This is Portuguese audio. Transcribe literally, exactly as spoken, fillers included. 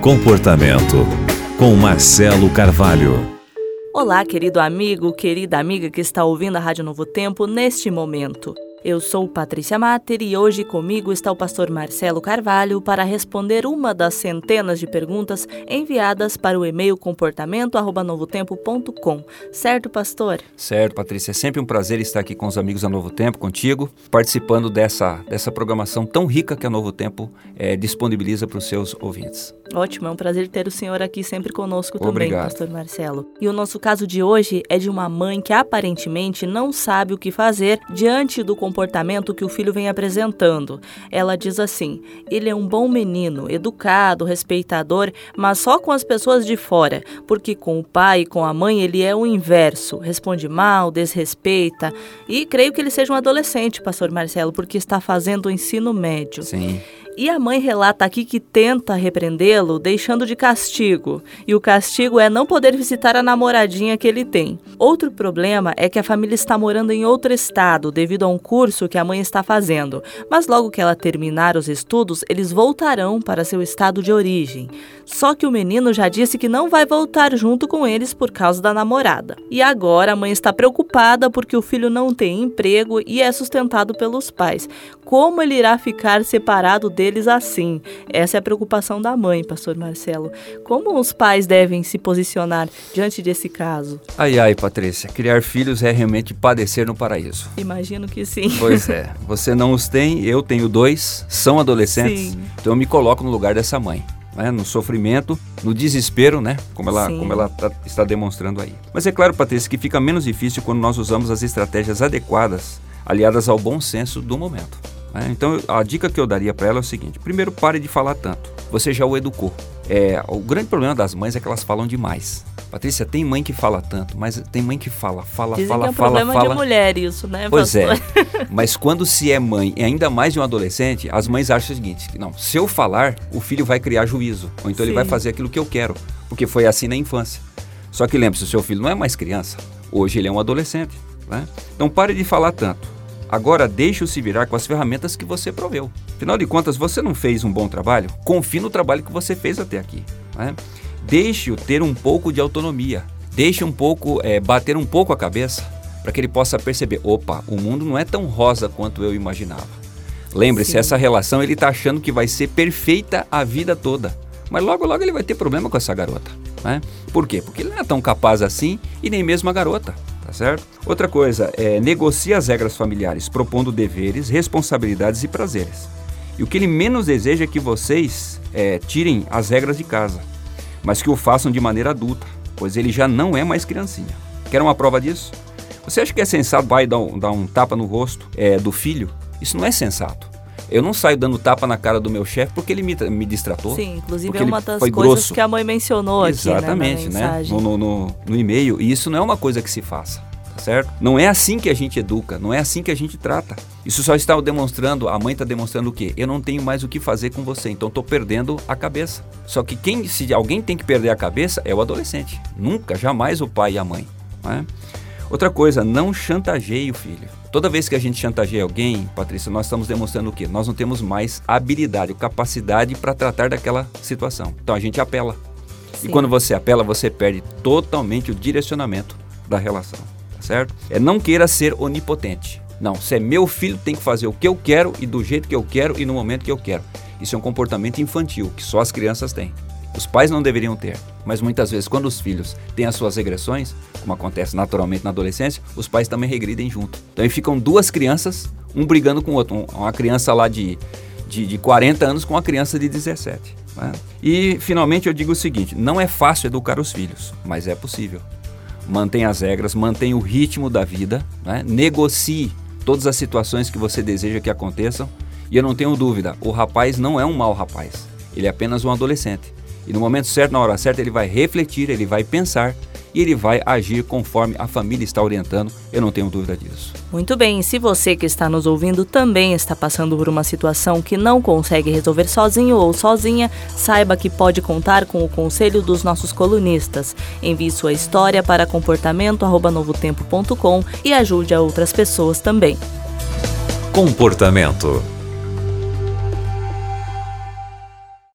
Comportamento, com Marcelo Carvalho. Olá, querido amigo, querida amiga que está ouvindo a Rádio Novo Tempo neste momento. Eu sou Patrícia Mater e hoje comigo está o pastor Marcelo Carvalho para responder uma das centenas de perguntas enviadas para o e-mail comportamento arroba novotempo ponto com. Certo, pastor? Certo, Patrícia. É sempre um prazer estar aqui com os amigos da Novo Tempo, contigo, participando dessa, dessa programação tão rica que a Novo Tempo é, disponibiliza para os seus ouvintes. Ótimo, é um prazer ter o senhor aqui sempre conosco também, Obrigado. pastor Marcelo. E o nosso caso de hoje é de uma mãe que aparentemente não sabe o que fazer diante do comportamento que o filho vem apresentando. Ela diz assim: ele é um bom menino, educado, respeitador, mas só com as pessoas de fora, porque com o pai e com a mãe ele é o inverso, responde mal, desrespeita, e creio que ele seja um adolescente, pastor Marcelo, porque está fazendo o ensino médio. Sim. E a mãe relata aqui que tenta repreendê-lo deixando de castigo. E o castigo é não poder visitar a namoradinha que ele tem. Outro problema é que a família está morando em outro estado devido a um curso que a mãe está fazendo. Mas logo que ela terminar os estudos, eles voltarão para seu estado de origem. Só que o menino já disse que não vai voltar junto com eles por causa da namorada. E agora a mãe está preocupada porque o filho não tem emprego e é sustentado pelos pais. Como ele irá ficar separado deles assim? Essa é a preocupação da mãe, pastor Marcelo. Como os pais devem se posicionar diante desse caso? Ai, ai, Patrícia, criar filhos é realmente padecer no paraíso. Imagino que sim. Pois é, você não os tem, eu tenho dois, são adolescentes, Sim. Então eu me coloco no lugar dessa mãe. Né, no sofrimento, no desespero, né, como ela, como ela tá, está demonstrando aí. Mas é claro, Patrícia, que fica menos difícil quando nós usamos as estratégias adequadas, aliadas ao bom senso do momento. Né? Então, a dica que eu daria para ela é o seguinte: primeiro, pare de falar tanto. Você já o educou. É, o grande problema das mães é que elas falam demais. Patrícia, tem mãe que fala tanto, mas tem mãe que fala, fala, Dizem fala, que é um fala, problema fala. de mulher isso, né, Pois pastor? é, mas quando se é mãe, e ainda mais de um adolescente, as mães acham o seguinte: que não, se eu falar, o filho vai criar juízo, ou então Sim. ele vai fazer aquilo que eu quero, porque foi assim na infância. Só que lembre-se, o seu filho não é mais criança, hoje ele é um adolescente, né? Então pare de falar tanto. Agora deixe-o se virar com as ferramentas que você proveu. Afinal de contas, você não fez um bom trabalho? Confie no trabalho que você fez até aqui, né? Deixe-o ter um pouco de autonomia. Deixe um pouco, é, bater um pouco a cabeça para que ele possa perceber: opa, o mundo não é tão rosa quanto eu imaginava. Lembre-se, Sim. essa relação ele está achando que vai ser perfeita a vida toda. Mas logo, logo ele vai ter problema com essa garota, né? Por quê? Porque ele não é tão capaz assim e nem mesmo a garota. Tá certo? Outra coisa, é, negocie as regras familiares, propondo deveres, responsabilidades e prazeres. E o que ele menos deseja é que vocês é, tirem as regras de casa, mas que o façam de maneira adulta, pois ele já não é mais criancinha. Quer uma prova disso? Você acha que é sensato pai dar um, dar um tapa no rosto é, do filho? Isso não é sensato. Eu não saio dando tapa na cara do meu chefe porque ele me, me distratou. Sim, inclusive porque é uma ele das foi coisas grosso. que a mãe mencionou Exatamente, aqui, né, na né? mensagem. No, no, no, no e-mail. E isso não é uma coisa que se faça, tá certo? Não é assim que a gente educa, não é assim que a gente trata. Isso só está demonstrando, a mãe está demonstrando o quê? Eu não tenho mais o que fazer com você, então estou perdendo a cabeça. Só que quem, se alguém tem que perder a cabeça é o adolescente. Nunca, jamais o pai e a mãe, né? Outra coisa, não chantageie o filho. Toda vez que a gente chantageia alguém, Patrícia, nós estamos demonstrando o quê? Nós não temos mais habilidade, capacidade para tratar daquela situação. Então a gente apela. Sim. E quando você apela, você perde totalmente o direcionamento da relação, tá certo? É não queira ser onipotente. Não, se é meu filho, tem que fazer o que eu quero e do jeito que eu quero e no momento que eu quero. Isso é um comportamento infantil, que só as crianças têm. Os pais não deveriam ter, mas muitas vezes quando os filhos têm as suas regressões, como acontece naturalmente na adolescência, os pais também regridem junto. Então aí ficam duas crianças, um brigando com o outro, uma criança lá de, de, de quarenta anos com uma criança de dezessete. Né? E finalmente eu digo o seguinte: não é fácil educar os filhos, mas é possível. Mantenha as regras, mantenha o ritmo da vida, né? Negocie todas as situações que você deseja que aconteçam. E eu não tenho dúvida, o rapaz não é um mau rapaz, ele é apenas um adolescente. E no momento certo, na hora certa, ele vai refletir, ele vai pensar e ele vai agir conforme a família está orientando. Eu não tenho dúvida disso. Muito bem, se você que está nos ouvindo também está passando por uma situação que não consegue resolver sozinho ou sozinha, saiba que pode contar com o conselho dos nossos colunistas. Envie sua história para comportamento arroba novotempo ponto com e ajude a outras pessoas também. Comportamento.